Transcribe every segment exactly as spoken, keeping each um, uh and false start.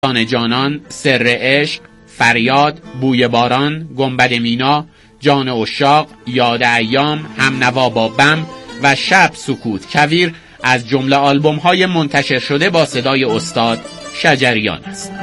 جان جانان، سر عشق، فریاد، بوی باران، گنبد مینا، جان عشاق، یاد ایام، همنوا با بم و شب سکوت کویر از جمله آلبوم های منتشر شده با صدای استاد شجریان است.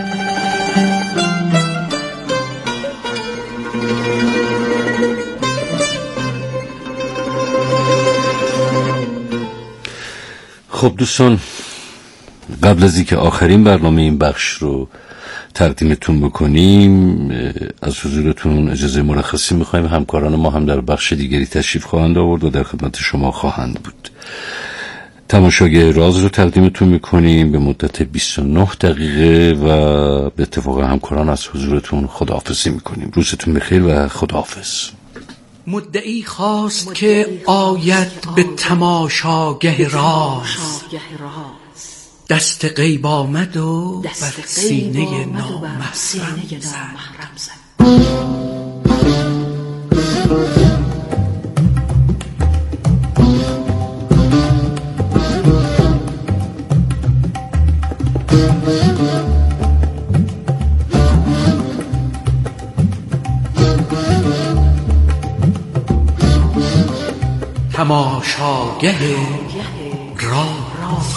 خب دوستان، قبل از اینکه آخرین برنامه این بخش رو تقدیمتون بکنیم، از حضورتون اجازه مرخصی میخوایم. همکاران ما هم در بخش دیگری تشریف خواهند آورد و در خدمت شما خواهند بود. تماشاگر راز رو تقدیمتون میکنیم به مدت بیست و نه دقیقه و به اتفاق همکاران از حضورتون خداحافظی میکنیم. روزتون بخیر و خداحافظ. مدعی خواست که آید به تماشاگه راز، دست غیب آمد و بر سینه نامحرم زد. تماشاگه راز.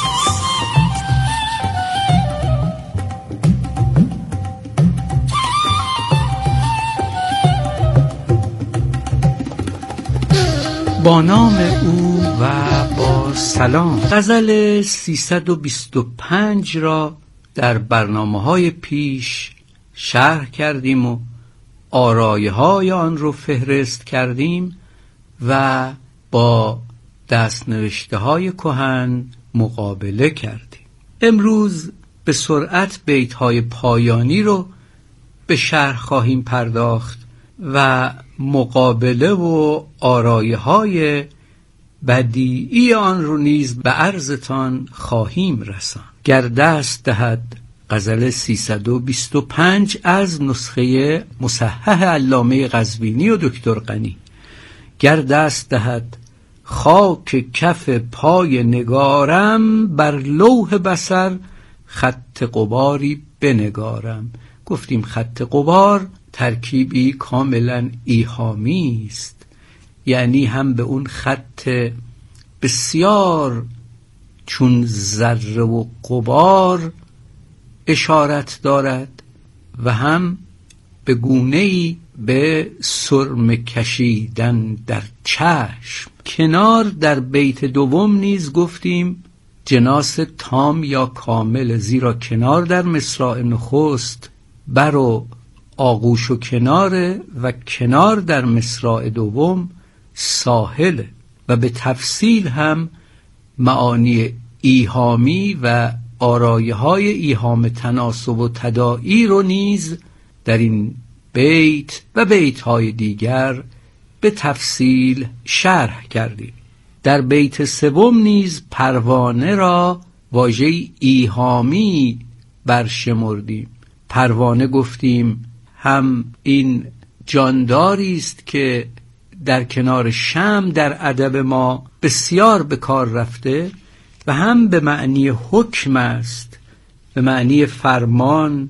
با نام او و با سلام. غزل سیصد و بیست و پنج را در برنامه‌های پیش شرح کردیم و آرایه‌های آن رو فهرست کردیم و با دست‌نوشته‌های کهن مقابله کردیم. امروز به سرعت بیت‌های پایانی رو به شرح خواهیم پرداخت و مقابله و آرایه‌های بدیعی آن رو نیز به عرضتان خواهیم رساند. گر دست دهد غزل سیصد و بیست و پنج از نسخه مصحح علامه قزوینی و دکتر غنی. گر دست دهد خاک کف پای نگارم، بر لوح بصر خط غباری بنگارم. گفتیم خط غبار ترکیبی کاملا ایهامی است، یعنی هم به اون خط بسیار چون ذره و غبار اشارت دارد و هم به گونه‌ای به سرمه کشیدن در چشم. کنار در بیت دوم نیز گفتیم جناس تام یا کامل، زیرا کنار در مصرع نخست بر و آغوش و کناره و کنار در مصرع دوم ساحله و به تفصیل هم معانی ایهامی و آرایه های ایهام تناسب و تداعی رو نیز در این بیت و بیت های دیگر به تفصیل شرح کردیم. در بیت سوم نیز پروانه را واژه ایهامی برشمردیم. پروانه گفتیم هم این جانداری است که در کنار شمع در ادب ما بسیار به کار رفته و هم به معنی حکم است، به معنی فرمان،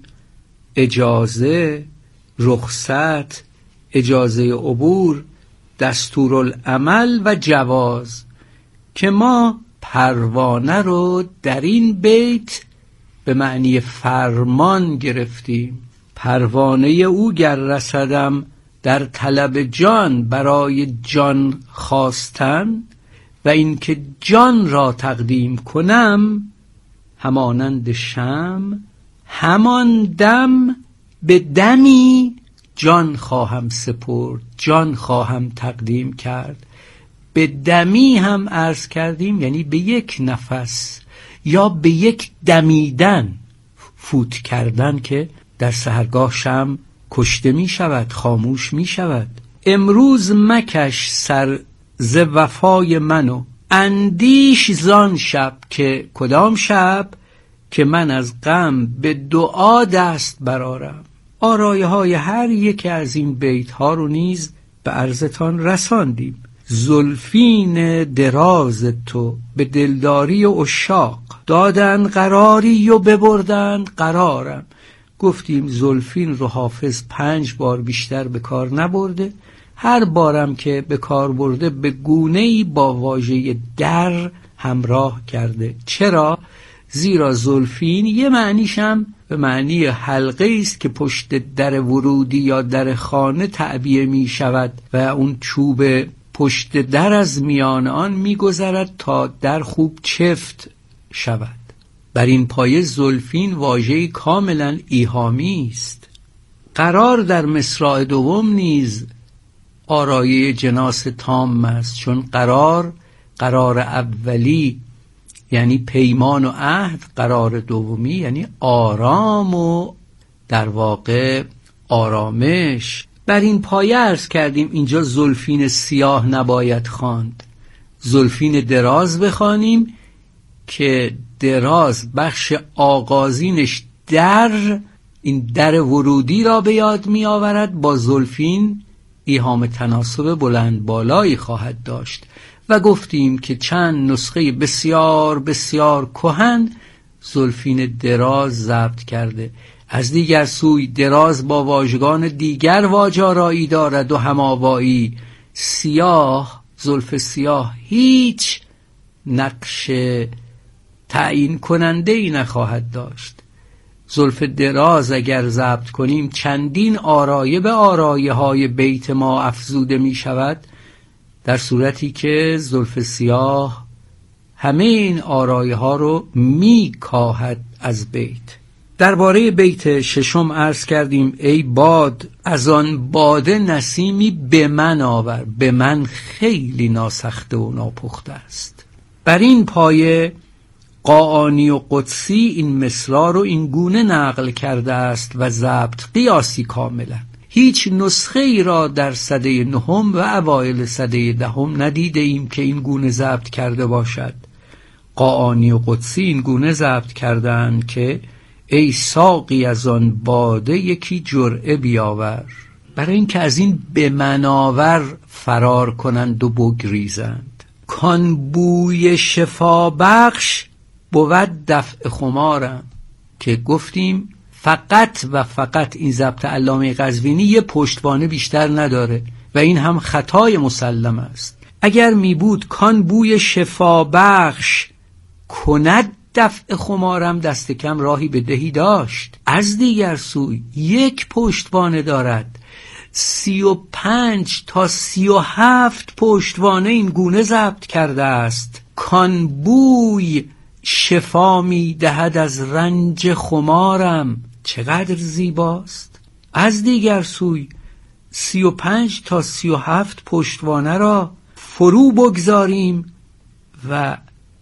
اجازه، رخصت، اجازه عبور، دستورالعمل و جواز، که ما پروانه رو در این بیت به معنی فرمان گرفتیم. پروانه او گر رسدم در طلب جان، برای جان خواستن و اینکه جان را تقدیم کنم، همانند شمع همان دم به دمی جان خواهم سپرد، جان خواهم تقدیم کرد. به دمی هم عرض کردیم یعنی به یک نفس یا به یک دمیدن، فوت کردن که در سحرگاه شمع کشته می شود، خاموش می شود. امروز مکش سر ز وفای منو، اندیش زان شب، که کدام شب که من از غم به دعا دست برارم. آرایه های هر یک از این بیت ها رو نیز به عرضتان رساندیم. زلفین دراز تو به دلداری و عشاق، دادن قراری و ببردن قرارم. گفتیم زلفین رو حافظ پنج بار بیشتر به کار نبرده، هر بارم که به کار برده به گونه‌ای با واژه در همراه کرده. چرا؟ زیرا زلفین یه معنیش هم به معنی حلقه است که پشت در ورودی یا در خانه تعبیه می شود و اون چوب پشت در از میان آن می گذرد تا در خوب چفت شود. بر این پایه زلفین واژه‌ای کاملا ایهامی است. قرار در مصرع دوم نیز آرایه جناس تام است، چون قرار قرار اولی یعنی پیمان و عهد، قرار دومی یعنی آرام و در واقع آرامش. بر این پایه عرض کردیم اینجا زلفین سیاه نباید خواند، زلفین دراز بخوانیم که دراز بخش آغازینش در این در ورودی را به یاد می آورد، با زلفین ایهام تناسب بلند بالایی خواهد داشت. و گفتیم که چند نسخه بسیار بسیار کهن زلفین دراز ضبط کرده. از دیگر سوی دراز با واژگان دیگر واجارایی دارد و هماوایی. سیاه، زلف سیاه هیچ نقش تعیین کننده ای نخواهد داشت. زلف دراز اگر ضبط کنیم چندین آرایه به آرایه های بیت ما افزوده می شود، در صورتی که زلف سیاه همه این آرایه ها رو می کاهد از بیت. درباره بیت ششم عرض کردیم ای باد از آن باده نسیمی به من آور، به من خیلی ناسخته و ناپخته است. بر این پایه قاآنی و قدسی این مصرع رو این گونه نقل کرده است و ضبط قیاسی کاملا. هیچ نسخه ای را در سده نهم و اوایل سده دهم ندیده ایم که این گونه ضبط کرده باشد. قاآنی و قدسی این گونه ضبط کردند که ای ساقی از آن باده یکی جرعه بیاور، برای اینکه از این به مناور فرار کنند و بگریزند. کان بوی شفا بخش بود دفع خمارم، که گفتیم فقط و فقط این ضبط علامه قزوینی یه پشتوانه بیشتر نداره و این هم خطای مسلم است. اگر می بود کان بوی شفا بخش کند دفع خمارم، دست کم راهی به دهی داشت. از دیگر سوی یک پشتوانه دارد، سی و پنج تا سی و هفت پشتوانه این گونه ضبط کرده است. کان بوی شفا می دهد از رنج خمارم، چقدر زیباست. از دیگر سوی سی و پنج تا سی و هفت پشتوانه را فرو بگذاریم و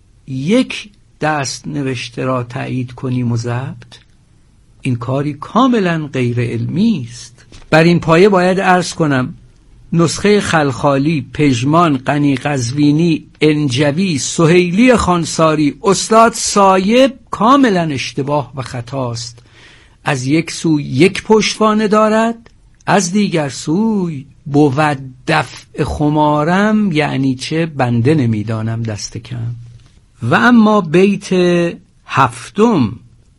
یک دست نوشته را تایید کنیم و ضبط، این کاری کاملا غیر علمی است. بر این پایه باید عرض کنم نسخه خلخالی، پژمان، غنی قزوینی، انجوی، سهیلی خانساری، استاد سایب کاملا اشتباه و خطاست. از یک سوی یک پشتوانه دارد، از دیگر سوی بود دفع خمارم، یعنی چه بنده نمیدانم دست کم. و اما بیت هفتم،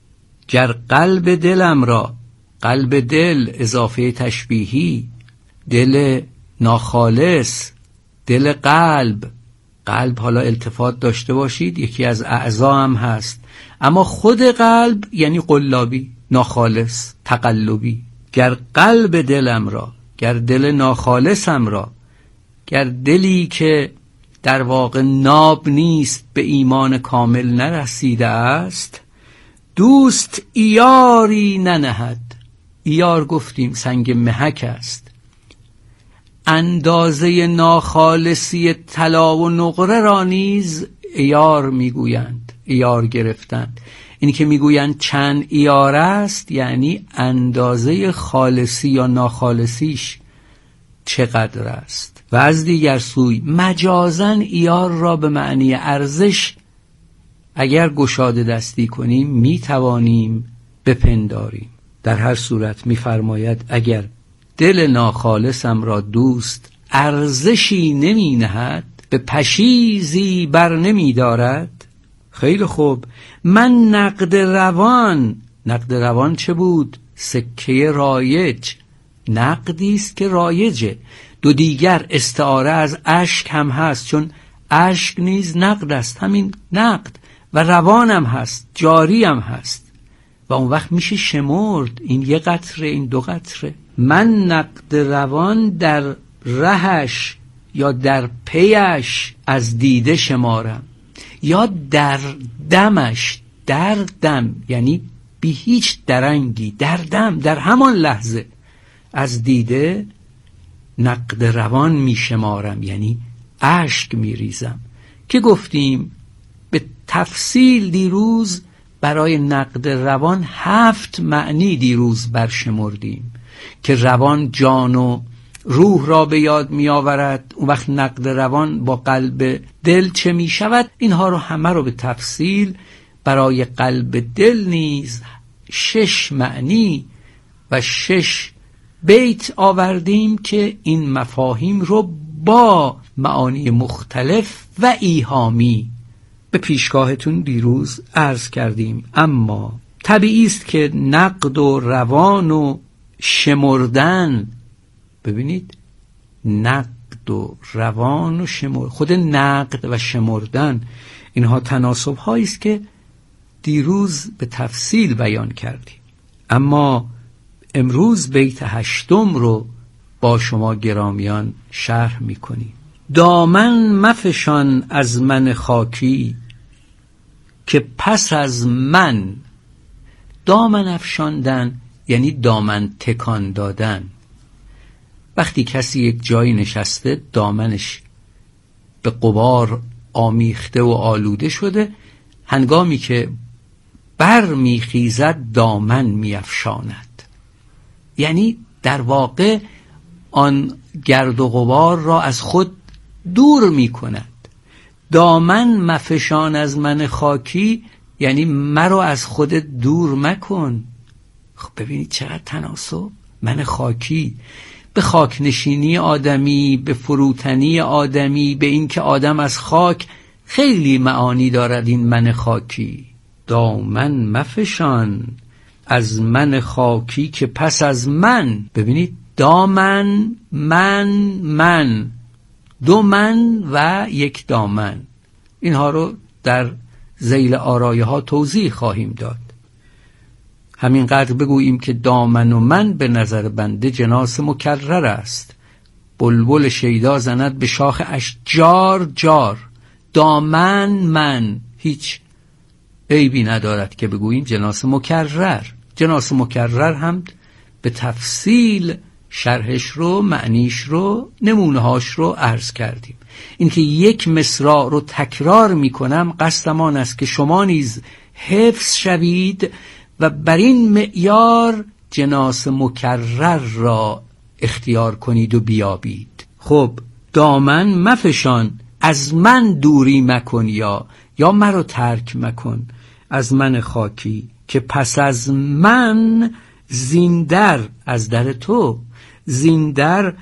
گر قلب دلم را، قلب دل اضافه تشبیهی، دل ناخالص، دل قلب، قلب حالا التفات داشته باشید یکی از اعضا هم هست، اما خود قلب یعنی قلابی، ناخالص، تقلبی. گر قلب دلم را، گر دل ناخالصم را، گر دلی که در واقع ناب نیست به ایمان کامل نرسیده است، دوست ایاری ننهد. ایار گفتیم سنگ محک است. اندازه ناخالصی طلا و نقره را نیز ایار میگویند، ایار گرفتند. اینی که میگویند چند ایار است یعنی اندازه خالصی یا ناخالصیش چقدر است. و از دیگر سوی مجازن ایار را به معنی ارزش اگر گشاده دستی کنیم میتوانیم بپنداریم. در هر صورت میفرماید اگر دل ناخالصم را دوست ارزشی نمی نهد، به پشیزی بر نمی دارد، خیلی خوب، من نقد روان نقد روان چه بود؟ سکه رایج، نقدی است که رایجه. دو دیگر استعاره از اشک هم هست، چون اشک نیز نقد است، همین نقد، و روان هم هست، جاری هم هست، و اون وقت میشه شمرد، این یه قطره، این دو قطره. من نقد روان در رهش یا در پیش از دیده شمارم، یا در دمش، در دم یعنی بی هیچ درنگی، در دم، در همان لحظه از دیده نقد روان می شمارم، یعنی اشک می ریزم. که گفتیم به تفصیل دیروز برای نقد روان هفت معنی دیروز برشمردیم که روان جان و روح را به یاد می آورد. اون وقت نقد روان با قلب دل چه می شود؟ اینها رو همه رو به تفصیل برای قلب دل نیز شش معنی و شش بیت آوردیم که این مفاهیم رو با معانی مختلف و ایهامی به پیشگاهتون دیروز عرض کردیم. اما طبیعی است که نقد و روان و شمردن، ببینید نقد و روان و شمر، خود نقد و شمردن اینها تناسب هایی است که دیروز به تفصیل بیان کردیم. اما امروز بیت هشتم رو با شما گرامیان شرح میکنیم. دامن مفشان از من خاکی که پس از من، دامن افشاندن یعنی دامن تکان دادن. وقتی کسی یک جایی نشسته دامنش به غبار آمیخته و آلوده شده، هنگامی که بر میخیزد دامن میافشاند، یعنی در واقع آن گرد و غبار را از خود دور میکند. دامن مفشان از من خاکی یعنی مرا از خودت دور مکن. خب ببینید چقدر تناسب. من خاکی، به خاک نشینی آدمی، به فروتنی آدمی، به این که آدم از خاک خیلی معانی دارد این من خاکی. دامن مفشان از من خاکی که پس از من، ببینید دامن، من، من، دو من و یک دامن، اینها رو در ذیل آرایه ها توضیح خواهیم داد. همینقدر بگوییم که دامن و من به نظر بنده جناس مکرر است. بلبل شیدا زند به شاخ اشجار جار. دامن من هیچ عیبی ندارد که بگوییم جناس مکرر. جناس مکرر هم به تفصیل شرحش رو، معنیش رو، نمونهاش رو عرض کردیم. اینکه یک مصرع رو تکرار میکنم قصدم آن است که شما نیز حفظ شوید و بر این معیار جناس مکرر را اختیار کنید و بیابید. خب دامن مفشان از من دوری مکن، یا یا مرا ترک مکن از من خاکی که پس از من زیندر، از در تو زیندر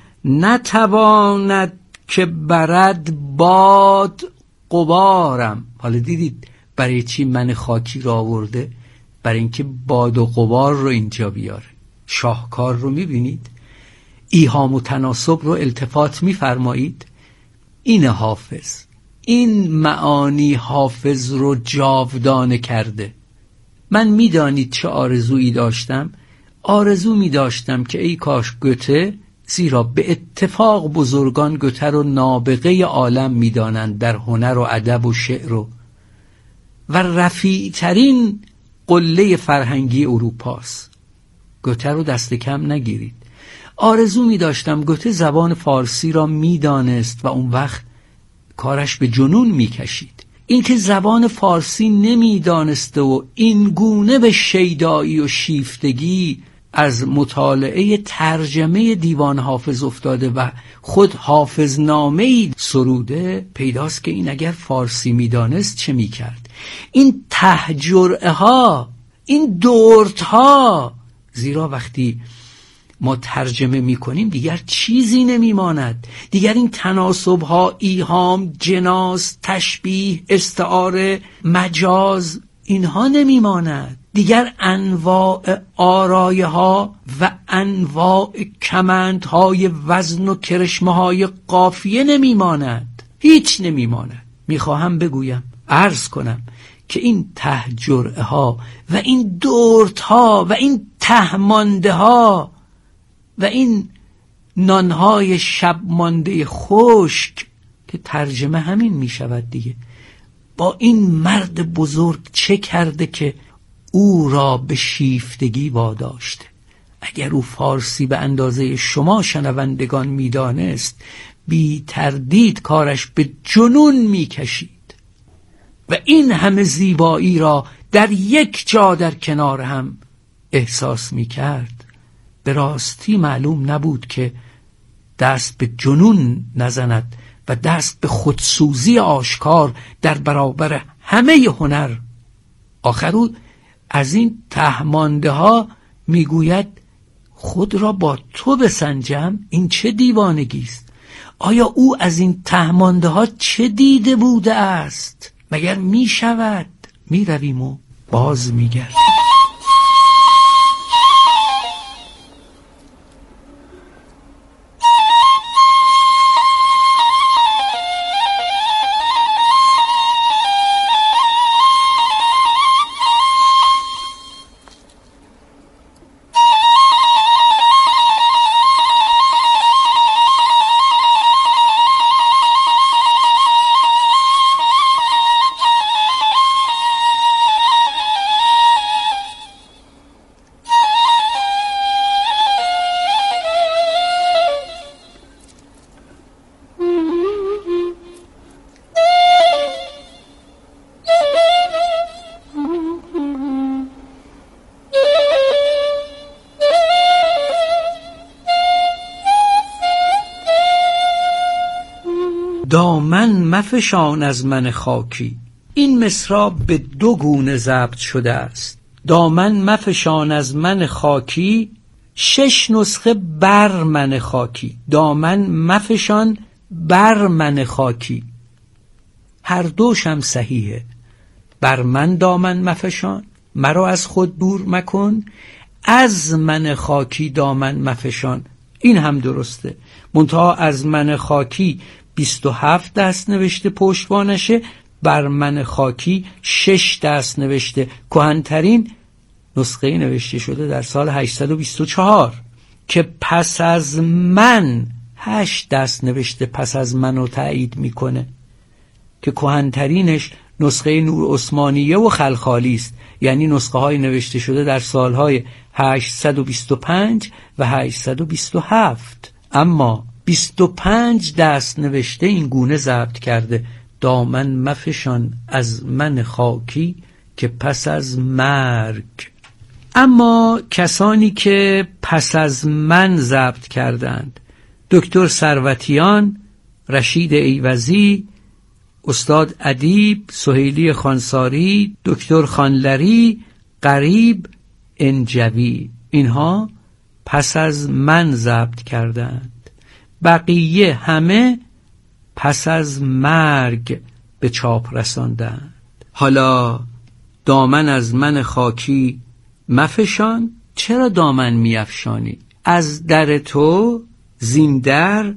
نتواند که برد باد غبارم. حالا دیدید برای چی من خاکی را آورده؟ برای اینکه باد و غبار رو اینجا بیاره. شاهکار رو میبینید؟ ایهام و تناسب رو التفات میفرمایید؟ این حافظ این معانی حافظ رو جاودانه کرده. من میدانید چه آرزویی داشتم؟ آرزو می داشتم که ای کاش گوته، زیرا به اتفاق بزرگان گوته رو نابغه عالم می دانند در هنر و ادب و شعر و و رفیع ترین قله فرهنگی اروپاست. گوته رو دست کم نگیرید. آرزو می داشتم گوته زبان فارسی را می دانست و اون وقت کارش به جنون می کشید. این که زبان فارسی نمی دانسته و این گونه به شیدایی و شیفتگی از مطالعه ترجمه دیوان حافظ افتاده و خود حافظ نامه‌ای سروده، پیداست که این اگر فارسی می دانست چه می کرد. این تهجرعه ها، این دورت ها، زیرا وقتی ما ترجمه می کنیم دیگر چیزی نمی ماند. دیگر این تناسب ها، ایهام، جناس، تشبیه، استعاره، مجاز، اینها نمی ماند. دیگر انواع آرایه ها و انواع کمند های وزن و کرشمه های قافیه نمیماند، هیچ نمیماند. میخواهم بگویم، عرض کنم که این ته جرعه ها و این دورت ها و این ته مانده ها و این نانهای شب مانده خشک که ترجمه همین می شود دیگه، با این مرد بزرگ چه کرده که او را به شیفتگی واداشته؟ اگر او فارسی به اندازه شما شنوندگان می دانست، بی تردید کارش به جنون می کشید و این همه زیبایی را در یک جا در کنار هم احساس می کرد. به راستی معلوم نبود که دست به جنون نزند و دست به خودسوزی آشکار در برابر همه هنر. آخر او از این تهمانده ها میگوید خود را با تو بسنجم، این چه دیوانگی است؟ آیا او از این تهمانده ها چه دیده بوده است؟ مگر می شود؟ می رویم و باز می گردیم. دامن مفشان از من خاکی. این مصرع به دو گونه ضبط شده است. دامن مفشان از من خاکی، شش نسخه بر من خاکی. دامن مفشان بر من خاکی. هر دوشم صحیحه. بر من دامن مفشان، مرا از خود دور مکن. از من خاکی دامن مفشان، این هم درسته. منتها از من خاکی بیست و هفت دست نوشته پشتوانشه، بر من خاکی شش دست نوشته. کهن‌ترین نسخه نوشته شده در سال هشتصد و بیست و چهار که پس از من هشت دست نوشته پس از منو تایید میکنه که کهن‌ترینش نسخه نور عثمانیه و خلخالی است، یعنی نسخه های نوشته شده در سالهای هشتصد و بیست و پنج و هشتصد و بیست و هفت. اما بیست و پنج دست نوشته این گونه ضبط کرده: دامن مفشان از من خاکی که پس از مرگ. اما کسانی که پس از من ضبط کردند، دکتر ثروتیان، رشید ایوزی، استاد ادیب، سهیلی خانساری، دکتر خانلری، قریب انجوی، اینها پس از من ضبط کردند. بقیه همه پس از مرگ به چاپ رساندند. حالا دامن از من خاکی مفشان. چرا دامن میافشانی؟ از در تو زین در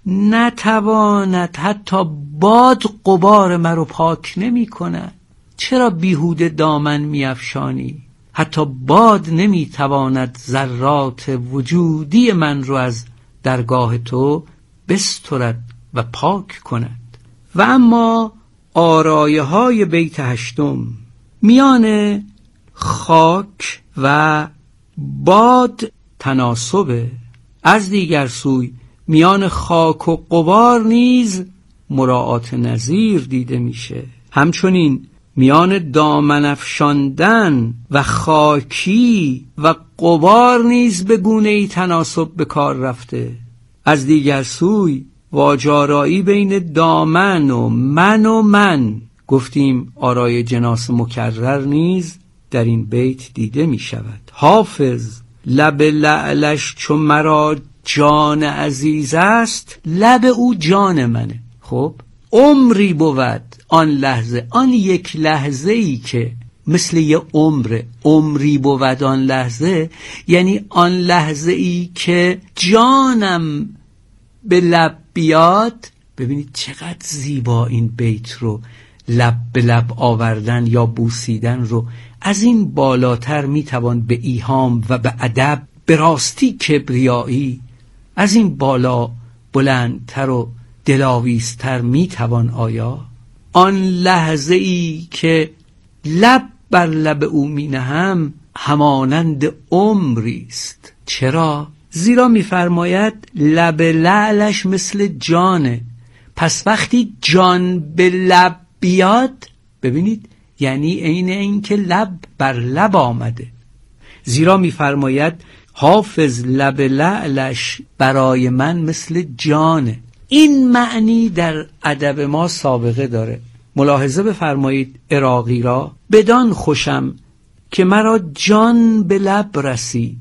نتواند حتی باد غبار مرا پاک نمی کند. چرا بیهوده دامن میافشانی؟ حتی باد نمیتواند ذرات وجودی من رو از درگاه تو بسترد و پاک کند. و اما آرایه های بیت هشتم میان خاک و باد تناسبه. از دیگر سوی میان خاک و غبار نیز مراعات نظیر دیده میشه. همچنین میان دامن افشاندن و خاکی و غبار نیز به گونه‌ای تناسب به کار رفته. از دیگر سوی واجارایی بین دامن و من و من، گفتیم آرای جناس مکرر نیز در این بیت دیده می شود. حافظ لب لعلش چو مرا جان عزیز است، لب او جان منه. خب عمری بود آن لحظه، آن یک لحظه ای که مثل یه عمره. عمری بود آن لحظه، یعنی آن لحظه ای که جانم به لب بیاد. ببینید چقدر زیبا این بیت رو لب به لب آوردن یا بوسیدن رو از این بالاتر میتوان به ایهام و به ادب، به راستی کبریایی، از این بالا بلندتر و دلاویزتر میتوان آیا؟ آن لحظه ای که لب بر لب او می نهم همانند عمری است. چرا؟ زیرا میفرماید لب لعلش مثل جانه. پس وقتی جان به لب بیاد، ببینید یعنی عین این که لب بر لب آمده. زیرا میفرماید حافظ لب لعلش برای من مثل جانه. این معنی در ادب ما سابقه داره. ملاحظه بفرمایید عراقی را: بدان خوشم که مرا جان به لب رسید.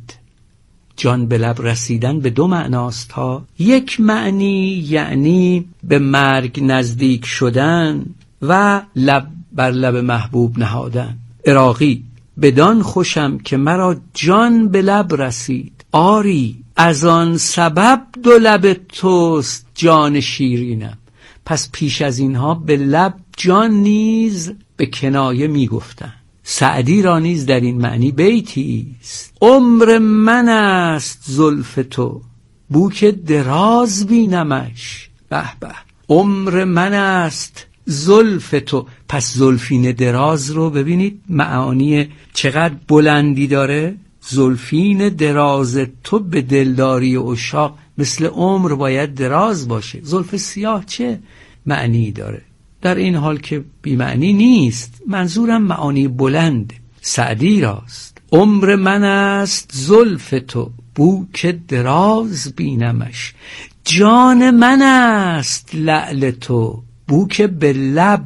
جان به لب رسیدن به دو معناست ها. یک معنی یعنی به مرگ نزدیک شدن و لب بر لب محبوب نهادن. عراقی: بدان خوشم که مرا جان به لب رسید. آری از آن سبب دو لب توست جان شیرینم. پس پیش از اینها به لب جان نیز به کنایه می گفتن. سعدی را نیز در این معنی بیتی است: عمر من است زلف تو بوک دراز بینمش. به به، عمر من است زلف تو. پس زلفین دراز رو ببینید معانی چقدر بلندی داره. زلفین دراز تو به دلداری عشاق، مثل عمر باید دراز باشه. زلف سیاه چه معنی داره؟ در این حال که بی معنی نیست، منظورم معانی بلند سعدی راست. عمر من است زلف تو بوک دراز بینمش. جان من است لعل تو بوک به لب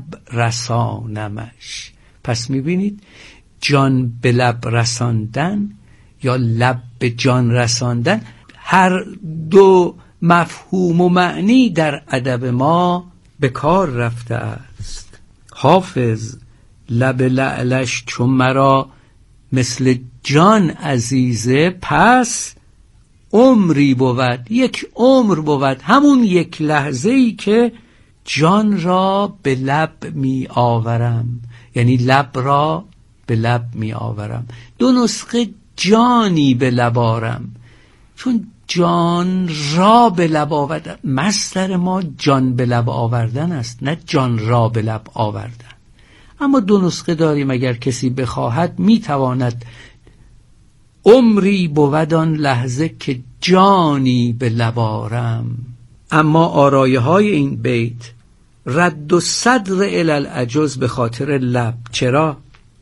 رسانمش. پس میبینید جان به لب رساندن یا لب به جان رساندن، هر دو مفهوم و معنی در ادب ما به کار رفته است. حافظ لب لعلش چون مرا مثل جان عزیزه، پس عمری بود، یک عمر بود، همون یک لحظه ای که جان را به لب می آورم، یعنی لب را به لب می آورم. دو نسخه جانی به لب آورم، چون جان را به لب آوردن، مصدر ما جان به لب آوردن است، نه جان را به لب آوردن. اما دو نسخه داریم، اگر کسی بخواهد میتواند عمری بود آن لحظه که جانی به لب آرم. اما آرایه های این بیت رد و صدر الی العجز به خاطر لب. چرا؟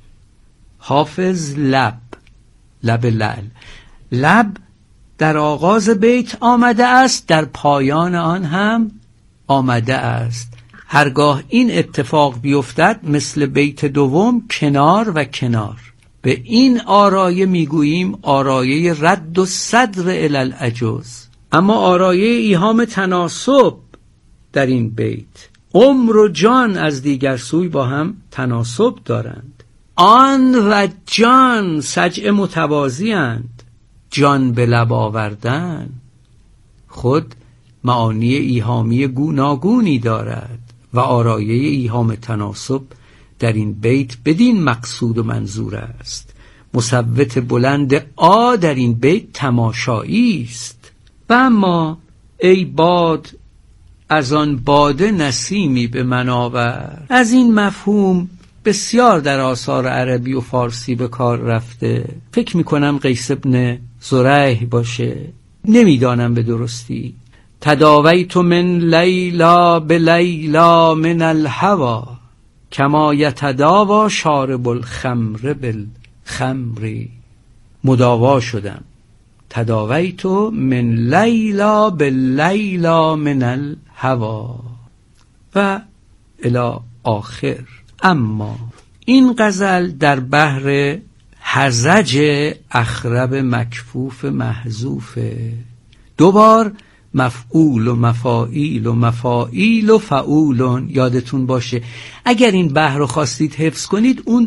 حافظ لب، لب لعل، لب در آغاز بیت آمده است، در پایان آن هم آمده است. هرگاه این اتفاق بیفتد مثل بیت دوم کنار و کنار. به این آرایه میگوییم آرایه رد و صدر الی العجز. اما آرایه ایهام تناسب در این بیت، عمر و جان از دیگر سوی با هم تناسب دارند. آن و جان سجع متوازی اند. جان به لب آوردن خود معانی ایهامی گوناگونی دارد و آرایه ایهام تناسب در این بیت بدین مقصود و منظور است. مصوت بلند آ در این بیت تماشایی است. و اما ای باد از آن باده نسیمی به من آور. از این مفهوم بسیار در آثار عربی و فارسی به کار رفته. فکر میکنم قیس ابن زریح باشه، نمیدانم به درستی. تداویت من لیلا به لیلا من الهوا کما یتداوا شارب الخمر بالخمر. مداوا شدم. تداویت من لیلا به لیلا من الهوا و الی آخر. اما این غزل در بحر هزج اخرب مکفوف محذوفه. دوبار مفعول و مفاعیل و مفاعیل و فعولون. یادتون باشه اگر این بحر رو خواستید حفظ کنید، اون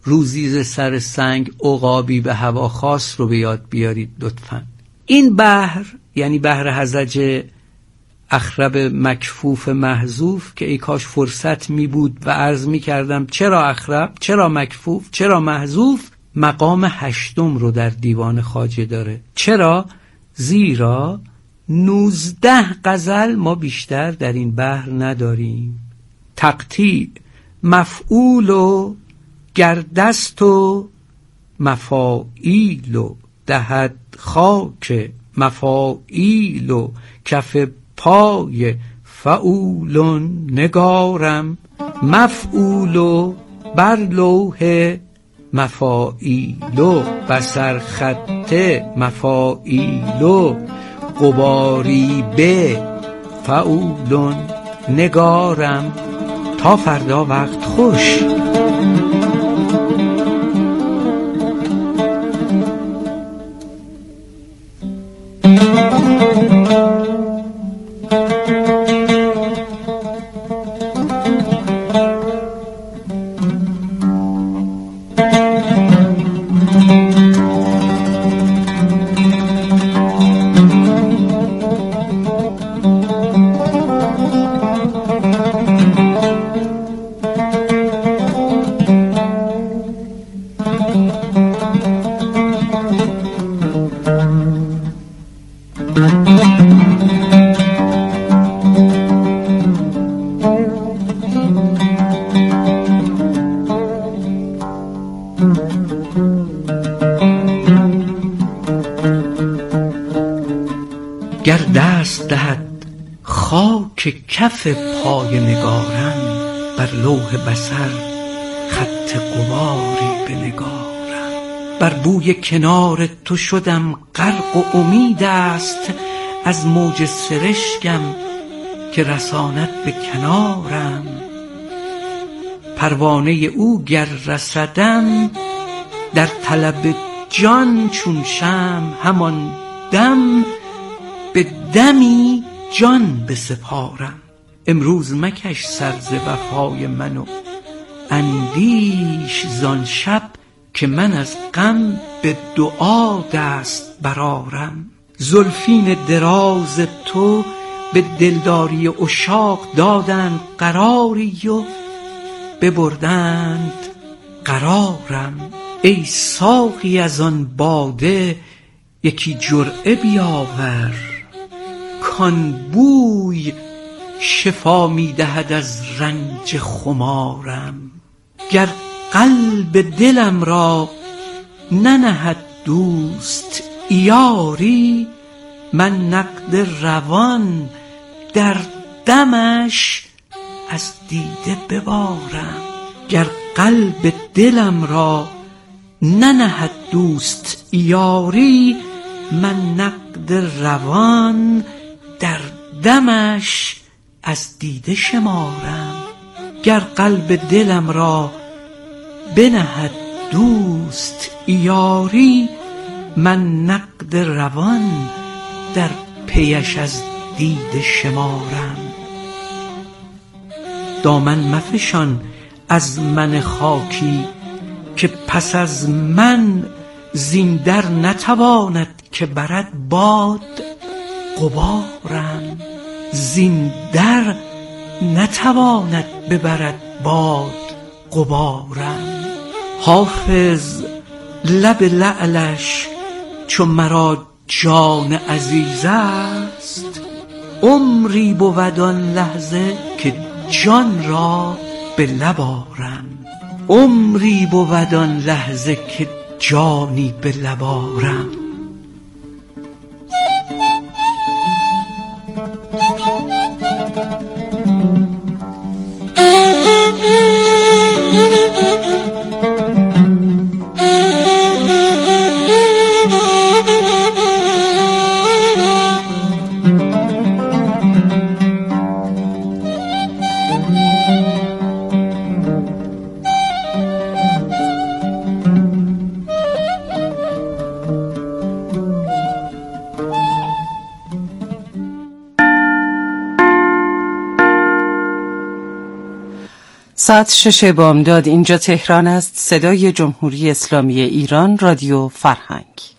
روزی ز سر سنگ عقابی به هوا خاص رو به یاد بیارید لطفاً. این بحر یعنی بحر هزج اخرب مکفوف محذوف که ای کاش فرصت می بود و عرض می کردم چرا اخرب، چرا مکفوف، چرا محذوف، مقام هشتم رو در دیوان خواجه داره. چرا؟ زیرا نوزده غزل ما بیشتر در این بحر نداریم. تقطیع مفعول و گردست و مفاعیل و دهد خاک مفاعیل و کف پای فعولون نگارم، مفعول و بر لوح مفاعیل و بسر خط مفاعیل و غباری به فعولون نگارم. تا فردا وقت خوش. گر دست دهد خاک کف پای نگارم، بر لوح بصر خط غباری بنگارم. بر بوی کنار تو شدم غرق و امید است از موج سرشکم که رساند به کنارم. پروانه او گر رسدم در طلب جان چون شمع، همان دم به دمی جان بسپارم. امروز مکش سر ز وفای من و اندیش زان شب که من از غم به دعا دست برارم. زلفین دراز تو به دلداری عشاق دادند قراری و ببردند قرارم. ای ساقی از آن باده یکی جرعه بیاور، کان بوی شفا می دهد از رنج خمارم. گر قلب دلم را ننهد دوست یاری، من نقد روان در دمش از دیده ببارم. گر قلب دلم را ننهد دوست یاری، من نقد روان در دمش از دیده شمارم. گر قلب دلم را بنهد دوست یاری، من نقد روان در پیش از دیده شمارم. دامن مفشان از من خاکی که پس از من زین در نتواند که برد باد غبارم. زین در نتواند ببرد باد غبارم. حافظ لب لعلش چو مرا جان عزیز است، عمری بود آن لحظه که جان را به لب آرم. عمری بود آن لحظه که جانی به لب آرم. ساعت شش بامداد اینجا تهران است. صدای جمهوری اسلامی ایران، رادیو فرهنگ.